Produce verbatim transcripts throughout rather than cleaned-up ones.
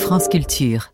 France Culture.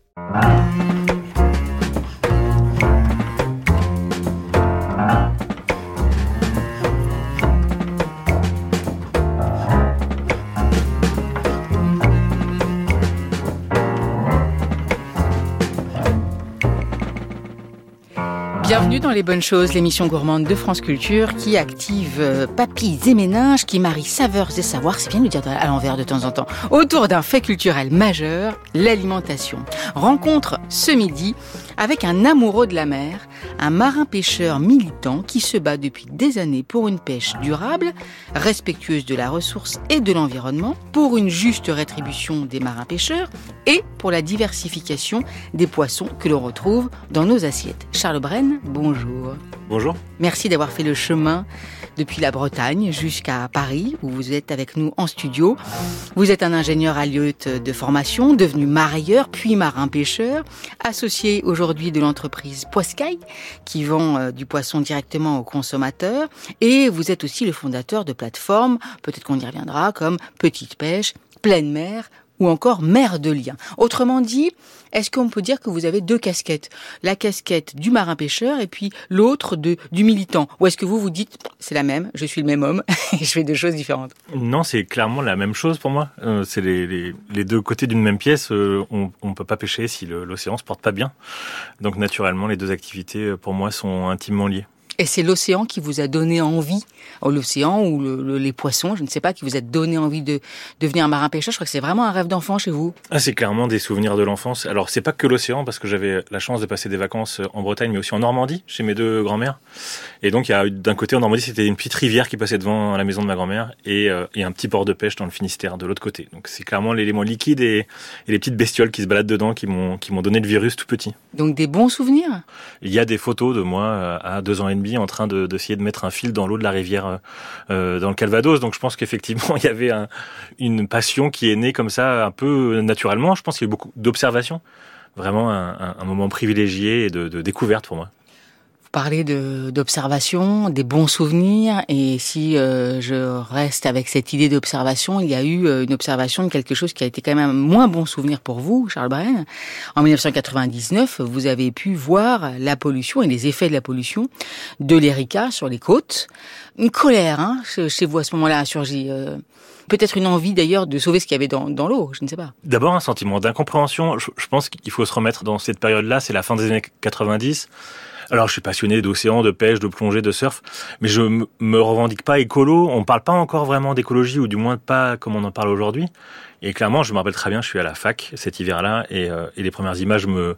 Bienvenue dans Les Bonnes Choses, l'émission gourmande de France Culture qui active euh, papilles et méninges, qui marie saveurs et savoirs, c'est bien de le dire à l'envers de temps en temps, autour d'un fait culturel majeur, l'alimentation. Rencontre ce midi avec un amoureux de la mer, un marin-pêcheur militant qui se bat depuis des années pour une pêche durable, respectueuse de la ressource et de l'environnement, pour une juste rétribution des marins-pêcheurs et pour la diversification des poissons que l'on retrouve dans nos assiettes. Charles Brenne, bonjour. Bonjour. Merci d'avoir fait le chemin depuis la Bretagne jusqu'à Paris, où vous êtes avec nous en studio. Vous êtes un ingénieur aliote de formation, devenu marailleur, puis marin-pêcheur, associé aujourd'hui de l'entreprise Poiscaille, qui vend euh, du poisson directement aux consommateurs. Et vous êtes aussi le fondateur de plateformes, peut-être qu'on y reviendra, comme Petite Pêche, Pleine Mer, ou encore Mer de Liens. Autrement dit, est-ce qu'on peut dire que vous avez deux casquettes ? La casquette du marin-pêcheur et puis l'autre de, du militant. Ou est-ce que vous vous dites, c'est la même, je suis le même homme et je fais deux choses différentes ? Non, c'est clairement la même chose pour moi. Euh, c'est les, les, les deux côtés d'une même pièce. Euh, on ne peut pas pêcher si le, l'océan se porte pas bien. Donc naturellement, les deux activités, pour moi, sont intimement liées. Et c'est l'océan qui vous a donné envie, ou l'océan ou le, le, les poissons, je ne sais pas, qui vous a donné envie de devenir marin-pêcheur. Je crois que c'est vraiment un rêve d'enfant chez vous. Ah, c'est clairement des souvenirs de l'enfance. Alors, c'est pas que l'océan, parce que j'avais la chance de passer des vacances en Bretagne, mais aussi en Normandie, chez mes deux grands-mères. Et donc, il y a d'un côté, en Normandie, c'était une petite rivière qui passait devant la maison de ma grand-mère, et, euh, et un petit port de pêche dans le Finistère, de l'autre côté. Donc, c'est clairement l'élément liquide et, et les petites bestioles qui se baladent dedans, qui m'ont, qui m'ont donné le virus tout petit. Donc, des bons souvenirs ? Il y a des photos de moi à deux ans et demi en train de, de essayer de mettre un fil dans l'eau de la rivière euh, dans le Calvados. Donc je pense qu'effectivement, il y avait un, une passion qui est née comme ça un peu naturellement. Je pense qu'il y a eu beaucoup d'observations. Vraiment un, un, un moment privilégié et de, de découverte pour moi. Vous parlez de, d'observation, des bons souvenirs, et si euh, je reste avec cette idée d'observation, il y a eu euh, une observation de quelque chose qui a été quand même un moins bon souvenir pour vous, Charles Brenne. En dix-neuf cent quatre-vingt-dix-neuf, vous avez pu voir la pollution et les effets de la pollution de l'Erika sur les côtes. Une colère, hein, chez vous à ce moment-là a surgi. Euh, peut-être une envie d'ailleurs de sauver ce qu'il y avait dans, dans l'eau, je ne sais pas. D'abord un sentiment d'incompréhension. Je, je pense qu'il faut se remettre dans cette période-là, c'est la fin des années quatre-vingt-dix. Alors, je suis passionné d'océan, de pêche, de plongée, de surf, mais je m- me revendique pas écolo. On parle pas encore vraiment d'écologie, ou du moins pas comme on en parle aujourd'hui. Et clairement, je me rappelle très bien, je suis à la fac cet hiver-là, et, euh, et les premières images me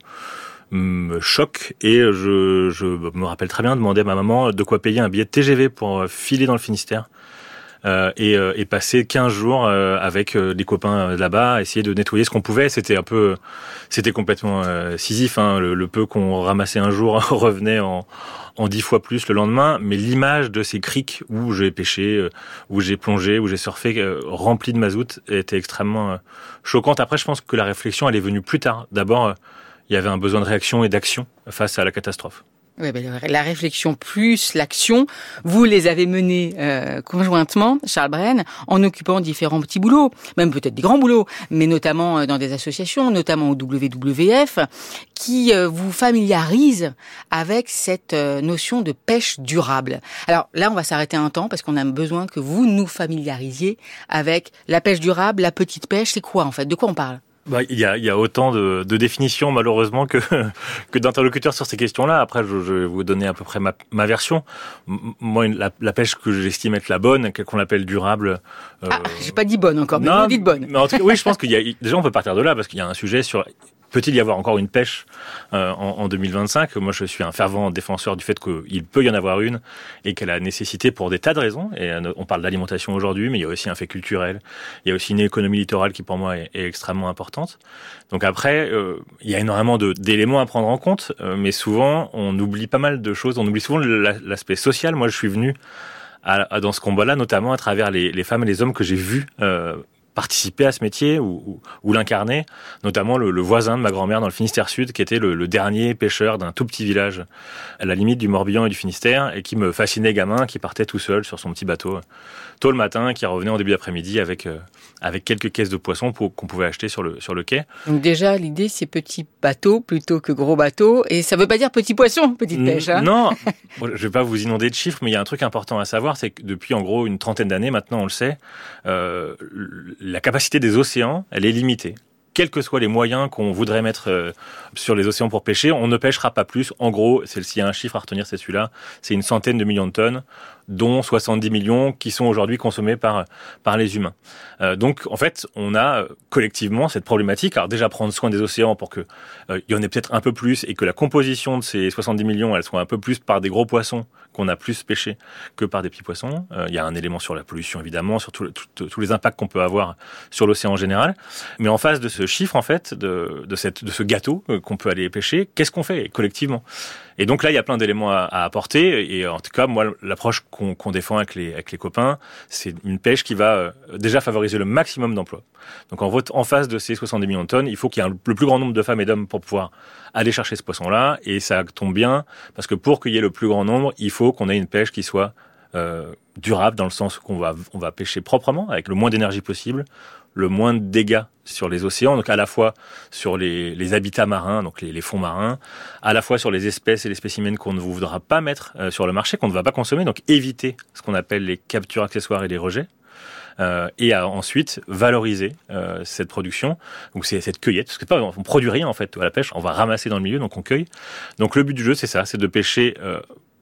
me choquent. Et je, je me rappelle très bien demander à ma maman de quoi payer un billet de T G V pour filer dans le Finistère. Euh, et, euh, et passer quinze jours euh, avec euh, des copains euh, là-bas, essayer de nettoyer ce qu'on pouvait. C'était un peu, c'était complètement euh, Sisyphe, hein. Le, le peu qu'on ramassait un jour revenait en, en dix fois plus le lendemain. Mais l'image de ces criques où j'ai pêché, euh, où j'ai plongé, où j'ai surfé, euh, rempli de mazout, était extrêmement euh, choquante. Après, je pense que la réflexion, elle est venue plus tard. D'abord, euh, il y avait un besoin de réaction et d'action face à la catastrophe. Oui, ben, la réflexion plus l'action, vous les avez menées euh, conjointement, Charles Brenne, en occupant différents petits boulots, même peut-être des grands boulots, mais notamment dans des associations, notamment au W W F, qui euh, vous familiarisent avec cette euh, notion de pêche durable. Alors là, on va s'arrêter un temps parce qu'on a besoin que vous nous familiarisiez avec la pêche durable, la petite pêche. C'est quoi en fait ? De quoi on parle ? Bah, il y a, il y a autant de, de définitions malheureusement que que d'interlocuteurs sur ces questions-là. Après, je, je vais vous donner à peu près ma, ma version. M- moi, une, la, la pêche que j'estime être la bonne, qu'on appelle durable. Euh... Ah, j'ai pas dit bonne encore, mais non, vous dites bonne. Mais en tout cas, oui, je pense qu'il y a déjà on peut partir de là parce qu'il y a un sujet sur. Peut-il y avoir encore une pêche euh, en, en deux mille vingt-cinq ? Moi, je suis un fervent défenseur du fait qu'il peut y en avoir une et qu'elle a nécessité pour des tas de raisons. Et euh, on parle d'alimentation aujourd'hui, mais il y a aussi un fait culturel. Il y a aussi une économie littorale qui, pour moi, est, est extrêmement importante. Donc après, euh, il y a énormément de, d'éléments à prendre en compte, euh, mais souvent, on oublie pas mal de choses. On oublie souvent l'aspect social. Moi, je suis venu à, à, dans ce combat-là, notamment à travers les, les femmes et les hommes que j'ai vus euh, participé à ce métier ou, ou, ou l'incarné, notamment le, le voisin de ma grand-mère dans le Finistère Sud, qui était le, le dernier pêcheur d'un tout petit village à la limite du Morbihan et du Finistère, et qui me fascinait gamin, qui partait tout seul sur son petit bateau tôt le matin, qui revenait en début d'après-midi avec euh, avec quelques caisses de poissons pour, qu'on pouvait acheter sur le sur le quai. Donc déjà, l'idée, c'est petit bateau plutôt que gros bateau, et ça veut pas dire petit poisson, petite pêche. Hein. Non, je vais pas vous inonder de chiffres, mais il y a un truc important à savoir, c'est que depuis en gros une trentaine d'années maintenant, on le sait, euh, la capacité des océans, elle est limitée. Quels que soient les moyens qu'on voudrait mettre euh, sur les océans pour pêcher, on ne pêchera pas plus. En gros, c'est, s'il y a un chiffre à retenir, c'est celui-là. C'est une centaine de millions de tonnes, dont soixante-dix millions qui sont aujourd'hui consommés par par les humains. Euh, donc, en fait, on a collectivement cette problématique. Alors déjà, prendre soin des océans pour que euh, il y en ait peut-être un peu plus et que la composition de ces soixante-dix millions, elle soit un peu plus par des gros poissons qu'on a plus pêché que par des petits poissons. Euh, il y a un élément sur la pollution, évidemment, sur tout, tout, tous les impacts qu'on peut avoir sur l'océan en général. Mais en face de ce chiffre, en fait, de, de, cette, de ce gâteau qu'on peut aller pêcher, qu'est-ce qu'on fait collectivement ? Et donc là, il y a plein d'éléments à, à apporter. Et en tout cas, moi, l'approche qu'on, qu'on défend avec les, avec les copains, c'est une pêche qui va euh, déjà favoriser le maximum d'emplois. Donc en, en face de ces soixante-dix millions de tonnes, il faut qu'il y ait un, le plus grand nombre de femmes et d'hommes pour pouvoir aller chercher ce poisson-là. Et ça tombe bien, parce que pour qu'il y ait le plus grand nombre, il faut qu'on ait une pêche qui soit euh, durable, dans le sens qu'on va, on va pêcher proprement, avec le moins d'énergie possible, le moins de dégâts sur les océans, donc à la fois sur les, les habitats marins, donc les, les fonds marins, à la fois sur les espèces et les spécimens qu'on ne voudra pas mettre euh, sur le marché, qu'on ne va pas consommer, donc éviter ce qu'on appelle les captures accessoires et les rejets, euh, et à ensuite valoriser euh, cette production, donc c'est cette cueillette, parce que pas, on produit rien en fait à la pêche, on va ramasser dans le milieu, donc on cueille. Donc le but du jeu, c'est ça, c'est de pêcher euh,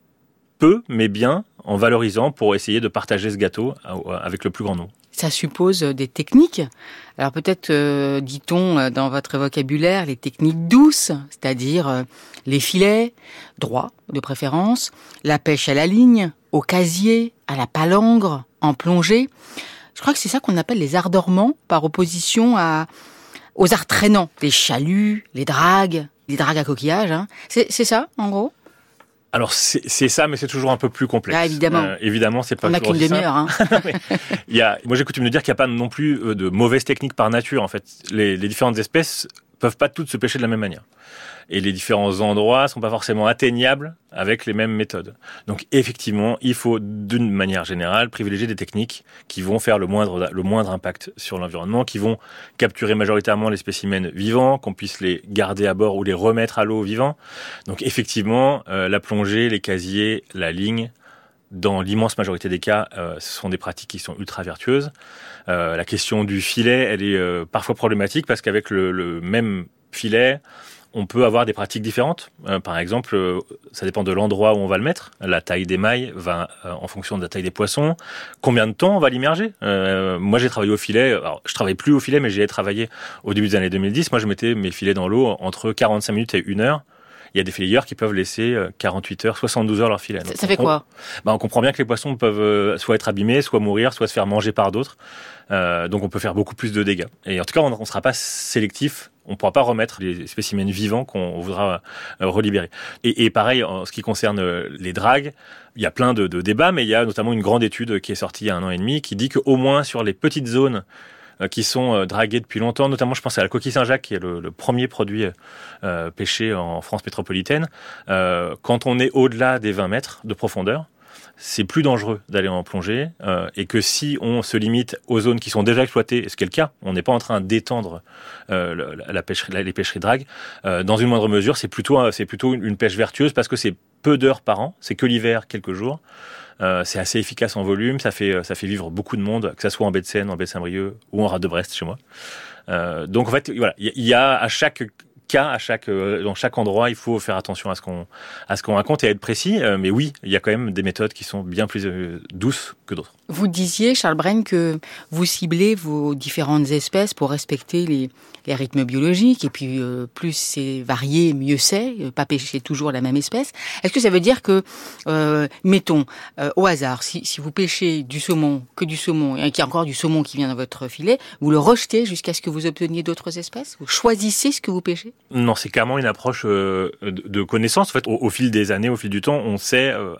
peu, mais bien, en valorisant pour essayer de partager ce gâteau avec le plus grand nombre. Ça suppose des techniques. Alors peut-être, euh, dit-on dans votre vocabulaire, les techniques douces, c'est-à-dire euh, les filets, droits de préférence, la pêche à la ligne, au casier, à la palangre, en plongée. Je crois que c'est ça qu'on appelle les arts dormants, par opposition à, aux arts traînants, les chaluts, les dragues, les dragues à coquillages. Hein. C'est, c'est ça, en gros ? Alors c'est, c'est ça, mais c'est toujours un peu plus complexe. Ah, évidemment. Euh, évidemment, c'est pas. On n'a qu'une demi-heure. Hein. il y a, moi, j'ai coutume de dire qu'il n'y a pas non plus de mauvaises techniques par nature. En fait, les, les différentes espèces peuvent pas toutes se pêcher de la même manière. Et les différents endroits sont pas forcément atteignables avec les mêmes méthodes. Donc effectivement, il faut d'une manière générale privilégier des techniques qui vont faire le moindre, le moindre impact sur l'environnement, qui vont capturer majoritairement les spécimens vivants, qu'on puisse les garder à bord ou les remettre à l'eau vivants. Donc effectivement, euh, la plongée, les casiers, la ligne, dans l'immense majorité des cas, euh, ce sont des pratiques qui sont ultra vertueuses. Euh, la question du filet, elle est euh, parfois problématique parce qu'avec le, le même filet, on peut avoir des pratiques différentes. Euh, par exemple, euh, ça dépend de l'endroit où on va le mettre. La taille des mailles va euh, en fonction de la taille des poissons. Combien de temps on va l'immerger ? euh, Moi, j'ai travaillé au filet. Alors, je travaille plus au filet, mais j'y ai travaillé au début des années deux mille dix. Moi, je mettais mes filets dans l'eau entre quarante-cinq minutes et une heure. Il y a des fileyeurs qui peuvent laisser quarante-huit heures, soixante-douze heures leur filet. Donc, ça fait quoi ? Bah, on comprend bien que les poissons peuvent soit être abîmés, soit mourir, soit se faire manger par d'autres. Euh, donc on peut faire beaucoup plus de dégâts. Et en tout cas, on ne sera pas sélectif. On ne pourra pas remettre les spécimens vivants qu'on voudra euh, relibérer. Et, et pareil, en ce qui concerne les dragues, il y a plein de, de débats, mais il y a notamment une grande étude qui est sortie il y a un an et demi qui dit qu'au moins sur les petites zones qui sont dragués depuis longtemps, notamment je pense à la coquille Saint-Jacques qui est le, le premier produit euh, pêché en France métropolitaine. Euh, quand on est au-delà des vingt mètres de profondeur, c'est plus dangereux d'aller en plongée euh, et que si on se limite aux zones qui sont déjà exploitées, ce qui est le cas, on n'est pas en train d'étendre euh, la, la pêcherie, la, les pêcheries dragues, euh, dans une moindre mesure, c'est plutôt, c'est plutôt une, une pêche vertueuse parce que c'est peu d'heures par an, c'est que l'hiver, quelques jours. Euh, c'est assez efficace en volume, ça fait, ça fait vivre beaucoup de monde, que ça soit en baie de Seine, en baie de Saint-Brieuc ou en rade de Brest chez moi. Euh, donc en fait, voilà, il y, y a à chaque cas, à chaque, euh, dans chaque endroit, il faut faire attention à ce qu'on, à ce qu'on raconte et être précis. Euh, mais oui, il y a quand même des méthodes qui sont bien plus euh, douces que d'autres. Vous disiez, Charles Brenne, que vous ciblez vos différentes espèces pour respecter les, les rythmes biologiques. Et puis, euh, plus c'est varié, mieux c'est. Pas pêcher toujours la même espèce. Est-ce que ça veut dire que, euh, mettons, euh, au hasard, si, si vous pêchez du saumon, que du saumon, et qu'il y a encore du saumon qui vient dans votre filet, vous le rejetez jusqu'à ce que vous obteniez d'autres espèces ? Vous choisissez ce que vous pêchez ? Non, c'est clairement une approche euh, de, de connaissance. En fait, au, au fil des années, au fil du temps, on sait... Euh,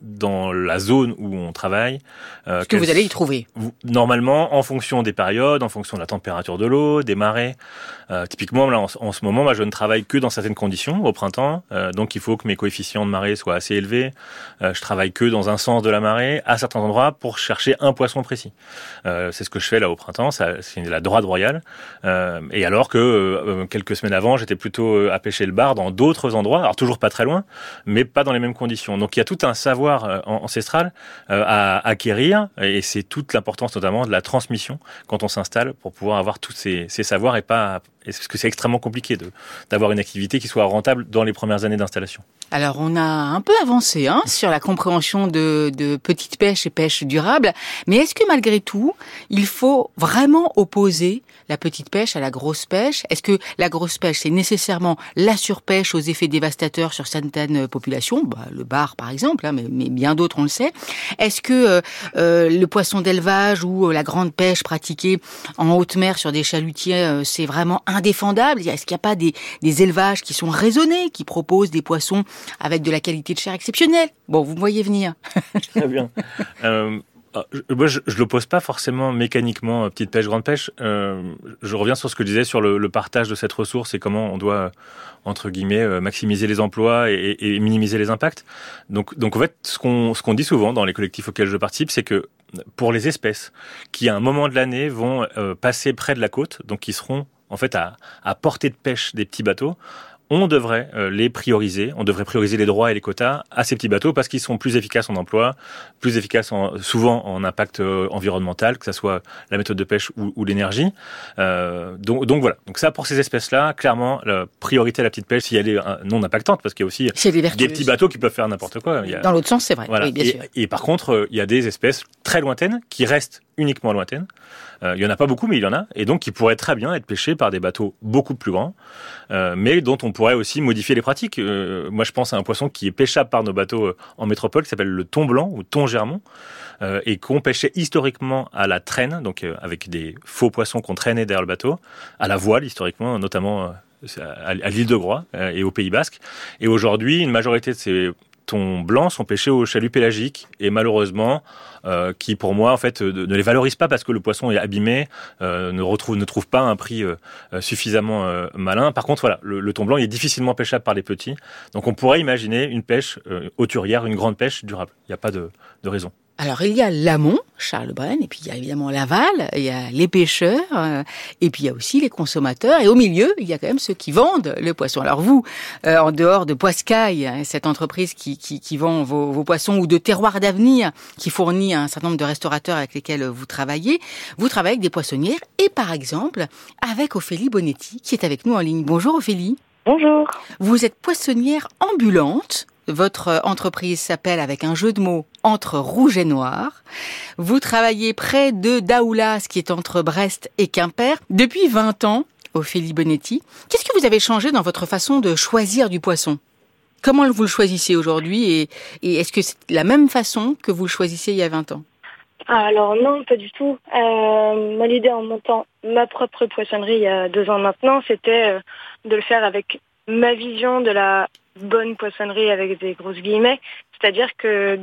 dans la zone où on travaille. Euh, Ce que vous allez y trouver. Normalement, en fonction des périodes, en fonction de la température de l'eau, des marées. Euh, typiquement, là, en, en ce moment, moi, je ne travaille que dans certaines conditions au printemps. Euh, donc, il faut que mes coefficients de marée soient assez élevés. Euh, je travaille que dans un sens de la marée, à certains endroits, pour chercher un poisson précis. Euh, c'est ce que je fais là au printemps. Ça, c'est la dorade royale. Euh, et alors que euh, quelques semaines avant, j'étais plutôt à pêcher le bar dans d'autres endroits. Alors, toujours pas très loin, mais pas dans les mêmes conditions. Donc, il y a tout un savoir euh, ancestral euh, à acquérir. Et c'est toute l'importance, notamment, de la transmission quand on s'installe pour pouvoir avoir tous ces, ces savoirs et pas... Parce que c'est extrêmement compliqué de, d'avoir une activité qui soit rentable dans les premières années d'installation. Alors, on a un peu avancé hein, sur la compréhension de, de petite pêche et pêche durable. Mais est-ce que malgré tout, il faut vraiment opposer la petite pêche à la grosse pêche? Est-ce que la grosse pêche, c'est nécessairement la surpêche aux effets dévastateurs sur certaines populations? Bah, le bar, par exemple, hein, mais, mais bien d'autres, on le sait. Est-ce que euh, euh, le poisson d'élevage ou la grande pêche pratiquée en haute mer sur des chalutiers, euh, c'est vraiment indéfendable? Est-ce qu'il n'y a pas des, des élevages qui sont raisonnés, qui proposent des poissons avec de la qualité de chair exceptionnelle? Bon, vous me voyez venir. Très bien. Euh, moi, je ne l'oppose pas forcément mécaniquement, petite pêche, grande pêche. Euh, je reviens sur ce que je disais sur le, le partage de cette ressource et comment on doit, entre guillemets, maximiser les emplois et, et minimiser les impacts. Donc, donc en fait, ce qu'on, ce qu'on dit souvent dans les collectifs auxquels je participe, c'est que pour les espèces qui, à un moment de l'année, vont euh, passer près de la côte, donc qui seront en fait à, à portée de pêche des petits bateaux, on devrait euh, les prioriser, on devrait prioriser les droits et les quotas à ces petits bateaux parce qu'ils sont plus efficaces en emploi, plus efficaces en, souvent en impact euh, environnemental, que ça soit la méthode de pêche ou, ou l'énergie. Euh, donc, donc voilà. Donc ça, pour ces espèces-là, clairement, la priorité à la petite pêche, si elle est non impactante, parce qu'il y a aussi si des petits bateaux qui peuvent faire n'importe quoi. Il y a... Dans l'autre sens, c'est vrai. Voilà. Oui, bien et, sûr. Et par contre, il y a des espèces très lointaines qui restent uniquement lointaines. Euh, il y en a pas beaucoup, mais il y en a, et donc qui pourraient très bien être pêchés par des bateaux beaucoup plus grands, euh, mais dont on pourrait aussi modifier les pratiques. Euh, moi, je pense à un poisson qui est pêchable par nos bateaux euh, en métropole, qui s'appelle le thon blanc ou thon germont, euh, et qu'on pêchait historiquement à la traîne, donc euh, avec des faux poissons qu'on traînait derrière le bateau, à la voile historiquement, notamment euh, à, à l'île de Groix euh, et au Pays Basque. Et aujourd'hui, une majorité de ces thons blancs sont pêchés au chalut pélagique et malheureusement euh, qui pour moi en fait euh, ne les valorise pas parce que le poisson est abîmé, euh, ne retrouve ne trouve pas un prix euh, suffisamment euh, malin. Par contre voilà, le, le thon blanc il est difficilement pêchable par les petits, donc on pourrait imaginer une pêche euh, hauturière, une grande pêche durable. Il n'y a pas de, de raison. Alors, il y a l'amont, Charles Brenne, et puis il y a évidemment l'aval, il y a les pêcheurs, euh, et puis il y a aussi les consommateurs, et au milieu, il y a quand même ceux qui vendent le poisson. Alors vous, euh, en dehors de Poiscaille, hein, cette entreprise qui, qui, qui vend vos, vos poissons, ou de Terroir d'Avenir, qui fournit un certain nombre de restaurateurs avec lesquels vous travaillez, vous travaillez avec des poissonnières, et par exemple, avec Ophélie Bonetti, qui est avec nous en ligne. Bonjour Ophélie. Bonjour. Vous êtes poissonnière ambulante. Votre entreprise s'appelle, avec un jeu de mots, Entre Rouge et Noir. Vous travaillez près de Daoulas, qui est entre Brest et Quimper, depuis vingt ans, Ophélie Bonetti. Qu'est-ce que vous avez changé dans votre façon de choisir du poisson? Comment vous le choisissez aujourd'hui et, et est-ce que c'est la même façon que vous le choisissiez il y a vingt ans? Alors non, pas du tout. Euh, moi, l'idée en montant ma propre poissonnerie il y a deux ans maintenant, c'était euh, de le faire avec ma vision de la bonne poissonnerie avec des grosses guillemets, c'est-à-dire que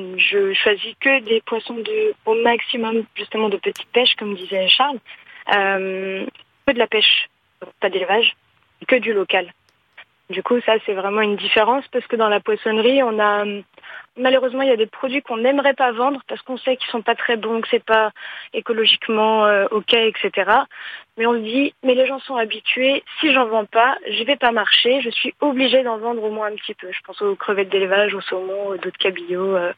je choisis que des poissons de, au maximum justement de petite pêche, comme disait Charles, euh, que de la pêche, pas d'élevage, que du local. Du coup, ça c'est vraiment une différence parce que dans la poissonnerie, on a malheureusement il y a des produits qu'on n'aimerait pas vendre parce qu'on sait qu'ils sont pas très bons, que c'est pas écologiquement euh, ok, et cetera. Mais on se dit, mais les gens sont habitués, si j'en vends pas, je vais pas marcher, je suis obligée d'en vendre au moins un petit peu. Je pense aux crevettes d'élevage, aux saumons, d'autres cabillauds, euh,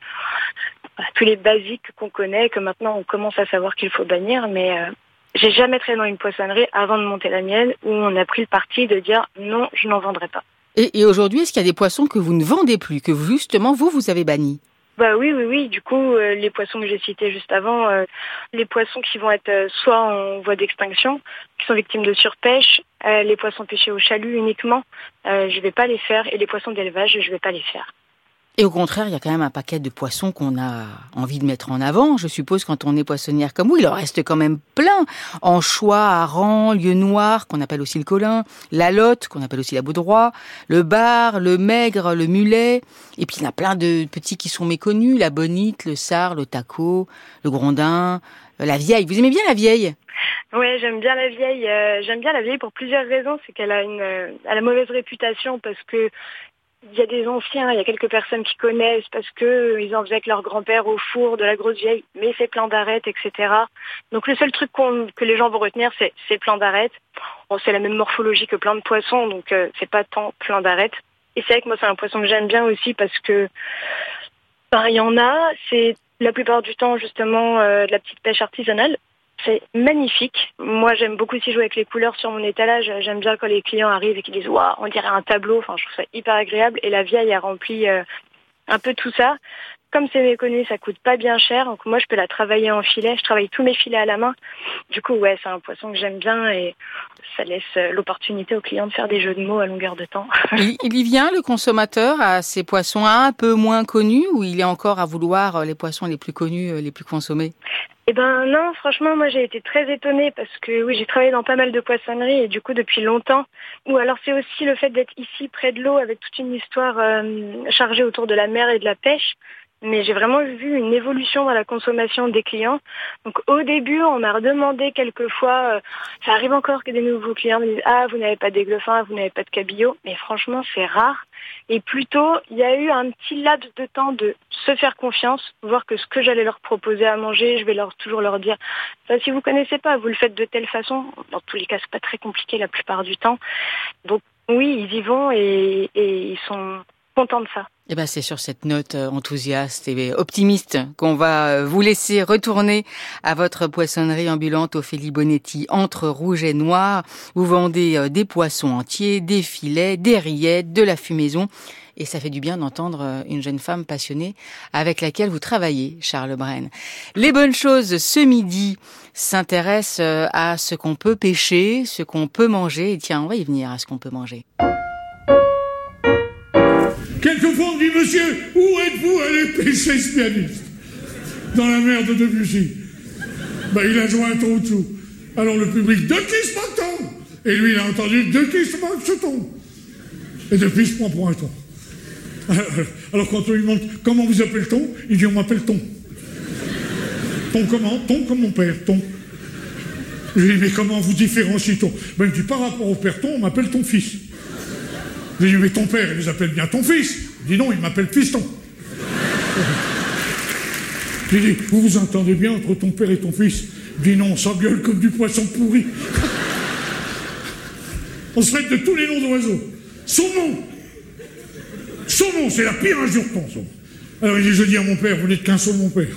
tous les basiques qu'on connaît, que maintenant on commence à savoir qu'il faut bannir, mais euh, j'ai jamais traîné dans une poissonnerie avant de monter la mienne où on a pris le parti de dire non, je n'en vendrai pas. Et, et aujourd'hui, est-ce qu'il y a des poissons que vous ne vendez plus, que justement vous, vous avez bannis? Bah oui, oui, oui. Du coup, euh, les poissons que j'ai cités juste avant, euh, les poissons qui vont être euh, soit en voie d'extinction, qui sont victimes de surpêche, euh, les poissons pêchés au chalut uniquement, euh, je vais pas les faire, et les poissons d'élevage, je vais pas les faire. Et au contraire, il y a quand même un paquet de poissons qu'on a envie de mettre en avant. Je suppose quand on est poissonnière comme vous, il en reste quand même plein. Anchois, harengs, lieu noir, qu'on appelle aussi le colin, la lotte, qu'on appelle aussi la baudroie, le bar, le maigre, le mulet. Et puis il y en a plein de petits qui sont méconnus, la bonite, le sard, le taco, le grondin, la vieille. Vous aimez bien la vieille ? Oui, j'aime bien la vieille. Euh, j'aime bien la vieille pour plusieurs raisons. C'est qu'elle a une, euh, elle a mauvaise réputation parce que il y a des anciens, il y a quelques personnes qui connaissent parce que euh, ils en faisaient avec leur grand-père au four de la grosse vieille, mais c'est plein d'arêtes, et cetera. Donc le seul truc qu'on, que les gens vont retenir, c'est c'est plein d'arêtes. Bon, c'est la même morphologie que plein de poissons, donc euh, c'est pas tant plein d'arêtes. Et c'est vrai que moi, c'est un poisson que j'aime bien aussi parce que ben, il y en a, c'est la plupart du temps justement euh, de la petite pêche artisanale. C'est magnifique. Moi, j'aime beaucoup aussi jouer avec les couleurs sur mon étalage. J'aime bien quand les clients arrivent et qu'ils disent « Waouh, on dirait un tableau ». Enfin, je trouve ça hyper agréable. Et la vieille a rempli euh, un peu tout ça. Comme c'est méconnu, ça coûte pas bien cher. Donc moi, je peux la travailler en filet. Je travaille tous mes filets à la main. Du coup, ouais, c'est un poisson que j'aime bien et ça laisse l'opportunité aux clients de faire des jeux de mots à longueur de temps. Il, il y vient, le consommateur, à ces poissons un peu moins connus ou il est encore à vouloir les poissons les plus connus, les plus consommés ? Eh ben non, franchement, moi j'ai été très étonnée parce que oui, j'ai travaillé dans pas mal de poissonneries et du coup depuis longtemps. Ou alors c'est aussi le fait d'être ici près de l'eau avec toute une histoire euh, chargée autour de la mer et de la pêche. Mais j'ai vraiment vu une évolution dans la consommation des clients. Donc au début, on m'a redemandé quelquefois, euh, ça arrive encore que des nouveaux clients me disent « Ah, vous n'avez pas d'aiglefin, vous n'avez pas de cabillaud ». Mais franchement, c'est rare. Et plutôt, il y a eu un petit laps de temps de se faire confiance, voir que ce que j'allais leur proposer à manger, je vais leur toujours leur dire bah, « Si vous connaissez pas, vous le faites de telle façon ». Dans tous les cas, c'est pas très compliqué la plupart du temps. Donc oui, ils y vont et, et ils sont contents de ça. Eh ben, c'est sur cette note enthousiaste et optimiste qu'on va vous laisser retourner à votre poissonnerie ambulante Ophélie Bonetti, entre rouge et noir. Vous vendez des poissons entiers, des filets, des rillettes, de la fumaison. Et ça fait du bien d'entendre une jeune femme passionnée avec laquelle vous travaillez, Charles Brenne. Les bonnes choses ce midi s'intéressent à ce qu'on peut pêcher, ce qu'on peut manger. Et tiens, on va y venir à ce qu'on peut manger. Quelquefois on dit « Monsieur, où êtes-vous allé pêcher ce pianiste ?» Dans la mer de Debussy. Ben, il a joué un ton au-dessous. Alors le public « De qui se moque-t-on » Et lui, il a entendu « De qui se moque ce ton » Et depuis, je prends pour un ton. Alors quand on lui demande « Comment vous appelle-t-on » Il dit « On m'appelle Ton. » Ton comment ? Ton comme mon père, Ton. Je lui dis « Mais comment vous différencie-t-on » Ben, il me dit « Par rapport au père Ton, on m'appelle ton fils. » Je lui dis, mais ton père, il nous appelle bien ton fils. Il dit non, il m'appelle fiston. Je lui dis, vous vous entendez bien entre ton père et ton fils? Il dit non, on s'engueule comme du poisson pourri. On se traite de tous les noms d'oiseaux. Saumon. Saumon, c'est la pire injure ton saumon. Alors il dit, je dis à mon père, vous n'êtes qu'un saumon, mon père.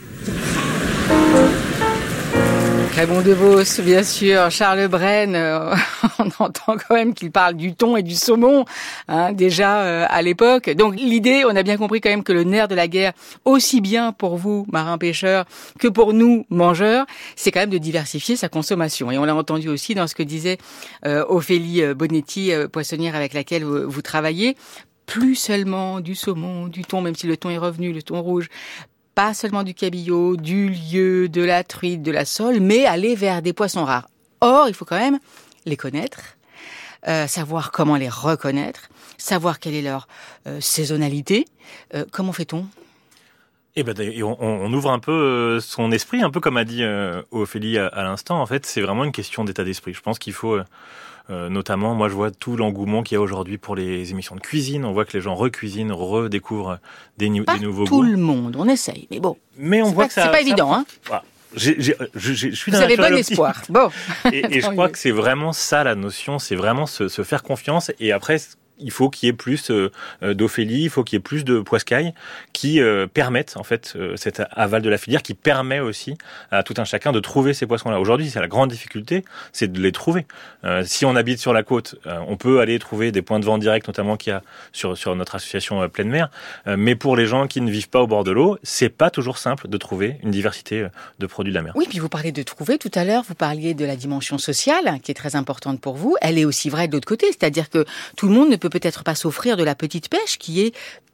Raymond Devos, bien sûr, Charles Brenne, euh, on entend quand même qu'il parle du thon et du saumon, hein, déjà euh, à l'époque. Donc l'idée, on a bien compris quand même que le nerf de la guerre, aussi bien pour vous, marins-pêcheurs, que pour nous, mangeurs, c'est quand même de diversifier sa consommation. Et on l'a entendu aussi dans ce que disait euh, Ophélie Bonetti, euh, poissonnière avec laquelle vous, vous travaillez. Plus seulement du saumon, du thon, même si le thon est revenu, le thon rouge, pas seulement du cabillaud, du lieu, de la truite, de la sole, mais aller vers des poissons rares. Or, il faut quand même les connaître, euh, savoir comment les reconnaître, savoir quelle est leur euh, saisonnalité. Euh, comment fait-on ? Eh ben, on, on ouvre un peu son esprit, un peu comme a dit euh, Ophélie à, à l'instant. En fait, c'est vraiment une question d'état d'esprit. Je pense qu'il faut... Euh, Euh, notamment, moi, je vois tout l'engouement qu'il y a aujourd'hui pour les émissions de cuisine. On voit que les gens recuisinent, redécouvrent des, ni- des nouveaux tout goûts. le monde, on essaye, mais bon. Mais on c'est voit pas, que ça... c'est pas ça, évident, hein. Voilà. J'ai, j'ai, je, je, je suis Vous d'un avez bon naturel espoir. Bon. Et, et je crois que c'est vraiment ça la notion, c'est vraiment se, se faire confiance. Et après, il faut qu'il y ait plus euh, d'Ophélie, il faut qu'il y ait plus de poiscaille qui euh, permettent en fait euh, cet aval de la filière, qui permet aussi à tout un chacun de trouver ces poissons-là. Aujourd'hui, c'est la grande difficulté, c'est de les trouver. Euh, si on habite sur la côte, euh, on peut aller trouver des points de vente directs, notamment qu'il y a sur sur notre association euh, Pleine Mer. Euh, mais pour les gens qui ne vivent pas au bord de l'eau, c'est pas toujours simple de trouver une diversité de produits de la mer. Oui, puis vous parlez de trouver tout à l'heure, vous parliez de la dimension sociale qui est très importante pour vous. Elle est aussi vraie de l'autre côté, c'est-à-dire que tout le monde ne peut peut-être pas s'offrir de la petite pêche qui est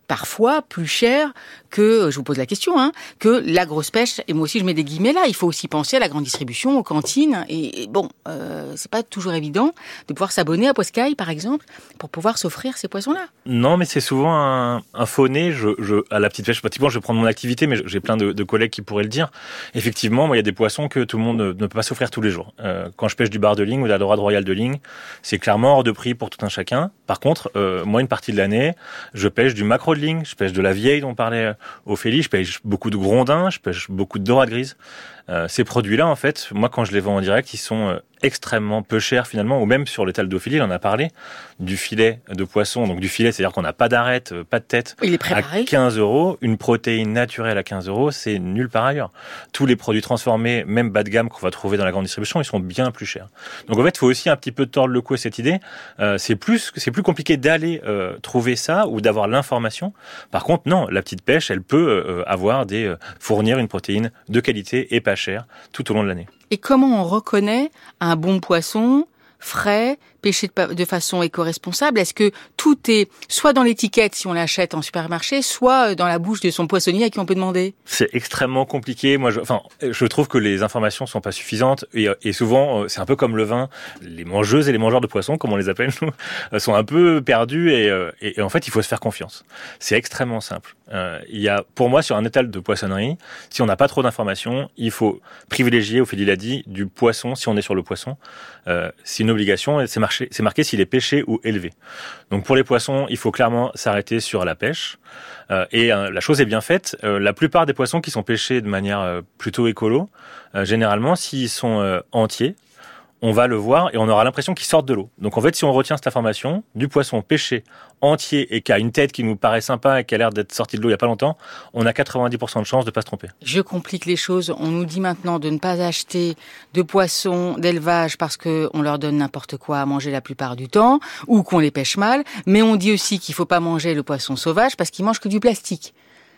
parfois plus cher que, je vous pose la question, hein, que la grosse pêche. Et moi aussi, je mets des guillemets là. Il faut aussi penser à la grande distribution, aux cantines. Et, et bon, euh, c'est pas toujours évident de pouvoir s'abonner à Poscaï, par exemple, pour pouvoir s'offrir ces poissons-là. Non, mais c'est souvent un, un faux nez. Je, je, à la petite pêche, pratiquement, je vais prendre mon activité, mais j'ai plein de, de collègues qui pourraient le dire. Effectivement, moi, il y a des poissons que tout le monde ne, ne peut pas s'offrir tous les jours. Euh, quand je pêche du bar de ligne ou de la dorade royale de ligne, c'est clairement hors de prix pour tout un chacun. Par contre, euh, moi, une partie de l'année, je pêche du maquereau de ligne, je pêche de la vieille dont parlait Ophélie, je pêche beaucoup de grondins, je pêche beaucoup de dorades grises. Euh, ces produits-là, en fait, moi, quand je les vends en direct, ils sont euh, extrêmement peu chers finalement, ou même sur l'étal d'Ophélie, il en a parlé, du filet de poisson, donc du filet, c'est-à-dire qu'on n'a pas d'arête, euh, pas de tête, il est préparé. À quinze euros, une protéine naturelle à quinze euros, c'est nulle part ailleurs. Tous les produits transformés, même bas de gamme qu'on va trouver dans la grande distribution, ils sont bien plus chers. Donc en fait, il faut aussi un petit peu tordre le cou à cette idée. Euh, c'est plus, c'est plus compliqué d'aller euh, trouver ça ou d'avoir l'information. Par contre, non, la petite pêche, elle peut euh, avoir des euh, fournir une protéine de qualité et pas cher tout au long de l'année. Et comment on reconnaît un bon poisson frais, pêché de, de façon éco-responsable? Est-ce que tout est soit dans l'étiquette si on l'achète en supermarché, soit dans la bouche de son poissonnier à qui on peut demander? C'est extrêmement compliqué. Moi, je, enfin, je trouve que les informations sont pas suffisantes et, et souvent, c'est un peu comme le vin. Les mangeuses et les mangeurs de poissons, comme on les appelle nous, sont un peu perdus et, et, et en fait, il faut se faire confiance. C'est extrêmement simple. Euh, il y a, pour moi, sur un étal de poissonnerie, si on n'a pas trop d'informations, il faut privilégier, Ophélie l'a dit, du poisson si on est sur le poisson. Euh, c'est une obligation et c'est marqué, c'est marqué s'il est pêché ou élevé. Donc pour les poissons, il faut clairement s'arrêter sur la pêche. Euh, et euh, la chose est bien faite. Euh, la plupart des poissons qui sont pêchés de manière euh, plutôt écolo, euh, généralement, s'ils sont euh, entiers, on va le voir et on aura l'impression qu'ils sortent de l'eau. Donc en fait, si on retient cette information, du poisson pêché entier et qui a une tête qui nous paraît sympa et qui a l'air d'être sorti de l'eau il y a pas longtemps, on a quatre-vingt-dix pour cent de chances de pas se tromper. Je complique les choses. On nous dit maintenant de ne pas acheter de poissons d'élevage parce que on leur donne n'importe quoi à manger la plupart du temps ou qu'on les pêche mal. Mais on dit aussi qu'il faut pas manger le poisson sauvage parce qu'il mange que du plastique.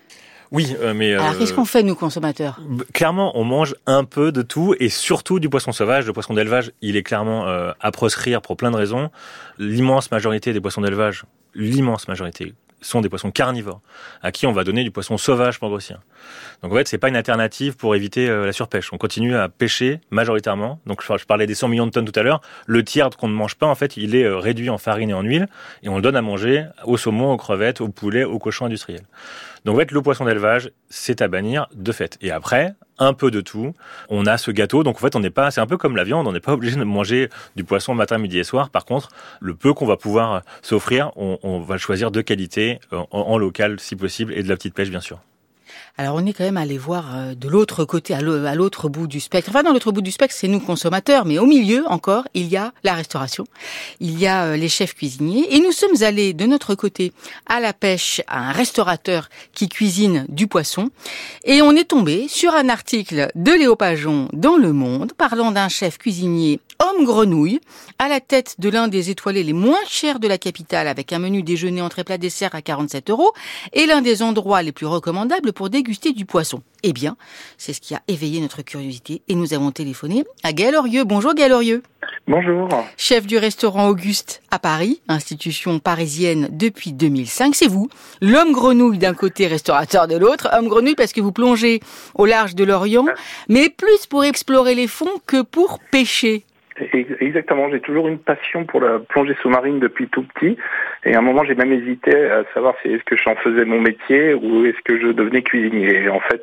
Oui, euh, mais... Alors, euh, qu'est-ce qu'on fait, nous, consommateurs ? Clairement, on mange un peu de tout, et surtout du poisson sauvage. Le poisson d'élevage, il est clairement euh, à proscrire pour plein de raisons. L'immense majorité des poissons d'élevage, l'immense majorité, sont des poissons carnivores, à qui on va donner du poisson sauvage pour grossir. Donc en fait, c'est pas une alternative pour éviter euh, la surpêche. On continue à pêcher majoritairement. Donc je parlais des cent millions de tonnes tout à l'heure. Le tiers qu'on ne mange pas, en fait, il est euh, réduit en farine et en huile, et on le donne à manger au saumon, aux crevettes, au poulet, aux cochons industriels. Donc en fait, le poisson d'élevage, c'est à bannir de fait. Et après, un peu de tout. On a ce gâteau, donc en fait, on n'est pas, c'est un peu comme la viande, on n'est pas obligé de manger du poisson matin, midi et soir. Par contre, le peu qu'on va pouvoir s'offrir, on, on va le choisir de qualité, en, en local si possible, et de la petite pêche bien sûr. Alors on est quand même allé voir de l'autre côté, à l'autre bout du spectre. Enfin, dans l'autre bout du spectre, c'est nous consommateurs, mais au milieu encore, il y a la restauration, il y a les chefs cuisiniers, et nous sommes allés de notre côté à la pêche à un restaurateur qui cuisine du poisson, et on est tombé sur un article de Léo Pajon dans Le Monde parlant d'un chef cuisinier homme grenouille à la tête de l'un des étoilés les moins chers de la capitale, avec un menu déjeuner, entrée, plat, dessert à quarante-sept euros, et l'un des endroits les plus recommandables pour déguster du poisson. Eh bien, c'est ce qui a éveillé notre curiosité et nous avons téléphoné à Gaël Orieux. Bonjour Gaël Orieux. Bonjour. Chef du restaurant Auguste à Paris, institution parisienne depuis deux mille cinq. C'est vous, l'homme grenouille d'un côté, restaurateur de l'autre. Homme grenouille parce que vous plongez au large de l'Orient, mais plus pour explorer les fonds que pour pêcher. Exactement, j'ai toujours une passion pour la plongée sous-marine depuis tout petit. Et à un moment, j'ai même hésité à savoir si est-ce que j'en faisais mon métier ou est-ce que je devenais cuisinier. Et en fait,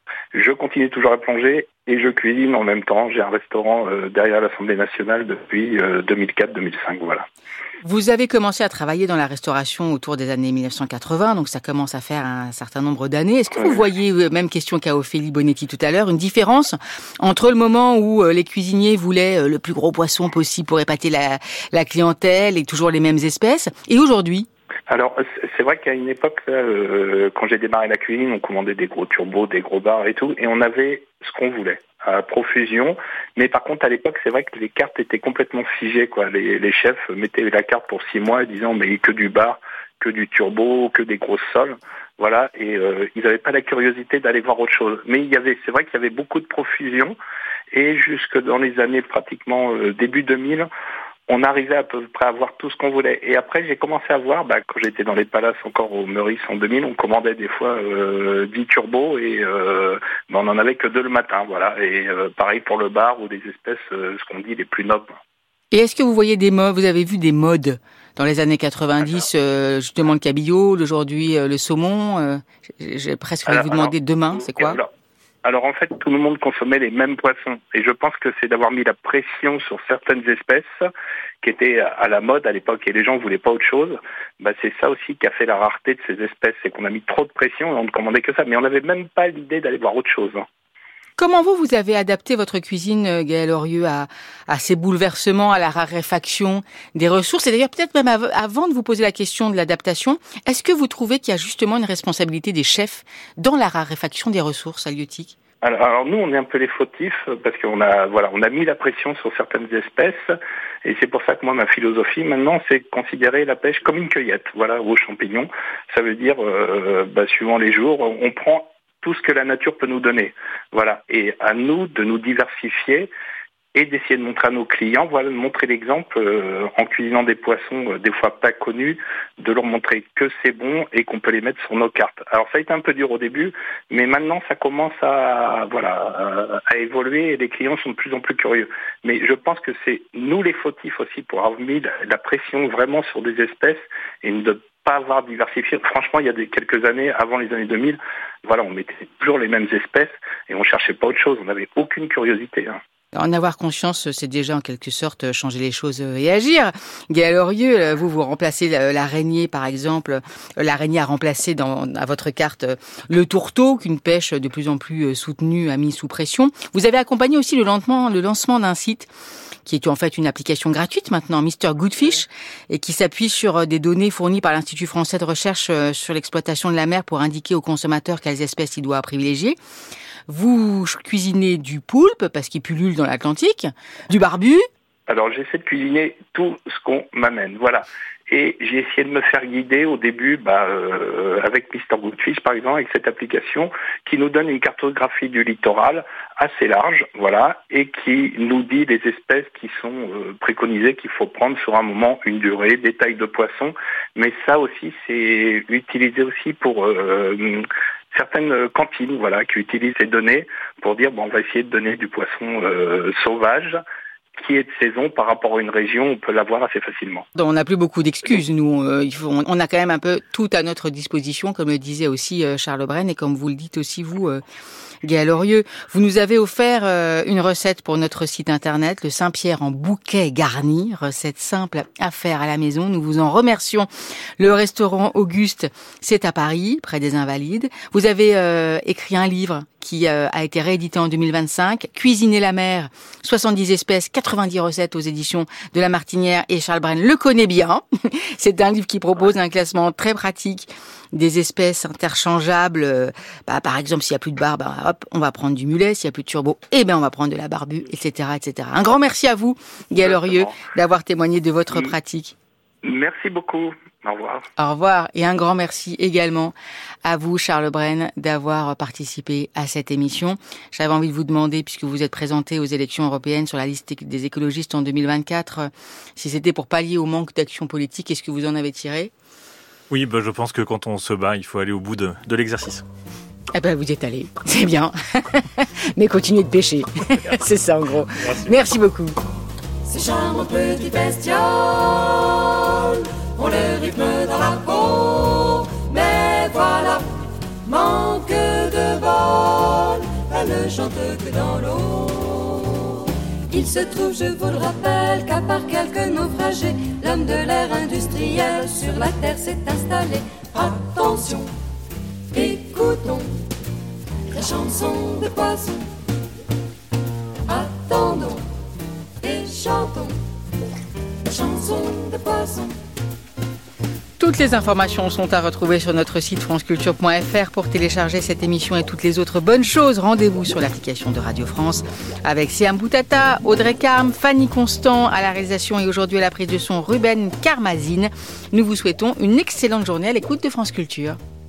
je continue toujours à plonger et je cuisine en même temps. J'ai un restaurant derrière l'Assemblée nationale depuis deux mille quatre deux mille cinq, voilà. Vous avez commencé à travailler dans la restauration autour des années mille neuf cent quatre-vingts, donc ça commence à faire un certain nombre d'années. Est-ce que vous voyez, même question qu'a Ophélie Bonetti tout à l'heure, une différence entre le moment où les cuisiniers voulaient le plus gros poisson possible pour épater la, la clientèle et toujours les mêmes espèces, et aujourd'hui ? Alors, c'est vrai qu'à une époque, là, euh, quand j'ai démarré la cuisine, on commandait des gros turbos, des gros bars et tout, et on avait ce qu'on voulait, à profusion. Mais par contre, à l'époque, c'est vrai que les cartes étaient complètement figées, quoi. Les, les chefs mettaient la carte pour six mois, disant mais que du bar, que du turbo, que des grosses sols, voilà. Et euh, ils n'avaient pas la curiosité d'aller voir autre chose. Mais il y avait, c'est vrai qu'il y avait beaucoup de profusion, et jusque dans les années pratiquement euh, début deux mille. on arrivait à peu près à voir tout ce qu'on voulait. Et après, j'ai commencé à voir, bah, quand j'étais dans les palaces encore au Meurice en deux mille, on commandait des fois euh, dix turbos et euh, bah, on n'en avait que deux le matin. Voilà. Et euh, pareil pour le bar ou des espèces, euh, ce qu'on dit, les plus nobles. Et est-ce que vous voyez des modes, vous avez vu des modes dans les années quatre-vingt-dix, euh, justement le cabillaud, aujourd'hui euh, le saumon, euh, j'ai presque envie de vous demander alors, demain, c'est quoi alors, alors en fait, tout le monde consommait les mêmes poissons. Et je pense que c'est d'avoir mis la pression sur certaines espèces qui étaient à la mode à l'époque et les gens ne voulaient pas autre chose. Bah, c'est ça aussi qui a fait la rareté de ces espèces, c'est qu'on a mis trop de pression et on ne commandait que ça. Mais on n'avait même pas l'idée d'aller voir autre chose. Hein. Comment vous, vous avez adapté votre cuisine, Gaël Horieux, à, à ces bouleversements, à la raréfaction des ressources? Et d'ailleurs, peut-être même av- avant de vous poser la question de l'adaptation, est-ce que vous trouvez qu'il y a justement une responsabilité des chefs dans la raréfaction des ressources halieutiques? Alors, alors nous, on est un peu les fautifs parce qu'on a, voilà, on a mis la pression sur certaines espèces et c'est pour ça que moi, ma philosophie maintenant, c'est de considérer la pêche comme une cueillette, voilà, aux champignons. Ça veut dire, euh, bah, suivant les jours, on prend tout ce que la nature peut nous donner. Voilà. Et à nous de nous diversifier et d'essayer de montrer à nos clients, voilà, de montrer l'exemple euh, en cuisinant des poissons euh, des fois pas connus, de leur montrer que c'est bon et qu'on peut les mettre sur nos cartes. Alors ça a été un peu dur au début, mais maintenant ça commence à, voilà, à, à évoluer et les clients sont de plus en plus curieux. Mais je pense que c'est nous les fautifs aussi pour avoir mis la, la pression vraiment sur des espèces et de pas avoir diversifié. Franchement, il y a des, quelques années, avant les années deux mille, voilà, on mettait toujours les mêmes espèces et on cherchait pas autre chose. On n'avait aucune curiosité. Hein. En avoir conscience, c'est déjà en quelque sorte changer les choses et agir. Gaël Horieux, vous, vous remplacez l'araignée, par exemple. L'araignée a remplacé dans, à votre carte le tourteau, qu'une pêche de plus en plus soutenue a mis sous pression. Vous avez accompagné aussi le lancement, le lancement d'un site qui est en fait une application gratuite maintenant, Mister Goodfish, et qui s'appuie sur des données fournies par l'Institut français de recherche sur l'exploitation de la mer pour indiquer aux consommateurs quelles espèces il doit privilégier. Vous cuisinez du poulpe, parce qu'il pullule dans l'Atlantique, du barbu. Alors j'essaie de cuisiner tout ce qu'on m'amène, voilà. Et j'ai essayé de me faire guider au début bah, euh, avec Mister Goodfish, par exemple, avec cette application qui nous donne une cartographie du littoral assez large, voilà, et qui nous dit les espèces qui sont euh, préconisées, qu'il faut prendre sur un moment, une durée, des tailles de poissons. Mais ça aussi, c'est utilisé aussi pour euh, certaines cantines, voilà, qui utilisent ces données pour dire, bon, on va essayer de donner du poisson euh, sauvage, qui est de saison par rapport à une région, on peut l'avoir assez facilement. Donc on n'a plus beaucoup d'excuses, nous. Euh, il faut, on a quand même un peu tout à notre disposition, comme le disait aussi euh, Charles Brenne, et comme vous le dites aussi vous, euh, Gaël Horieux. Vous nous avez offert euh, une recette pour notre site internet, le Saint-Pierre en bouquet garni, recette simple à faire à la maison. Nous vous en remercions. Le restaurant Auguste, c'est à Paris, près des Invalides. Vous avez euh, écrit un livre qui euh, a été réédité en deux mille vingt-cinq, Cuisiner la mer, soixante-dix espèces, quatre-vingt-dix recettes aux éditions de La Martinière, et Charles Brenne le connaît bien. C'est un livre qui propose un classement très pratique des espèces interchangeables. Euh, bah, par exemple, s'il y a plus de barbe, bah, hop, on va prendre du mulet. S'il y a plus de turbo, eh ben on va prendre de la barbue, et cetera, et cetera. Un grand merci à vous, Gaël Horieux, d'avoir témoigné de votre pratique. Merci beaucoup. Au revoir. Au revoir. Et un grand merci également à vous, Charles Brenne, d'avoir participé à cette émission. J'avais envie de vous demander, puisque vous êtes présenté aux élections européennes sur la liste des écologistes en deux mille vingt-quatre, si c'était pour pallier au manque d'action politique, est-ce que vous en avez tiré ? Oui, bah, je pense que quand on se bat, il faut aller au bout de, de l'exercice. Eh ben, vous y êtes allé. C'est bien. Mais continuez de pêcher. C'est ça, en gros. Merci, Merci beaucoup. Ces charmants petits bestioles ont le rythme dans la peau, mais voilà, manque de bol, elle ne chante que dans l'eau. Il se trouve, je vous le rappelle, qu'à part quelques naufragés, l'homme de l'ère industrielle sur la terre s'est installé. Attention, écoutons la chanson de poisson. Attendons et chantons la chanson de poisson. Toutes les informations sont à retrouver sur notre site franceculture point f r. Pour télécharger cette émission et toutes les autres bonnes choses, rendez-vous sur l'application de Radio France avec Siam Boutata, Audrey Carme, Fanny Constant à la réalisation et aujourd'hui à la prise de son Ruben Karmazine. Nous vous souhaitons une excellente journée à l'écoute de France Culture.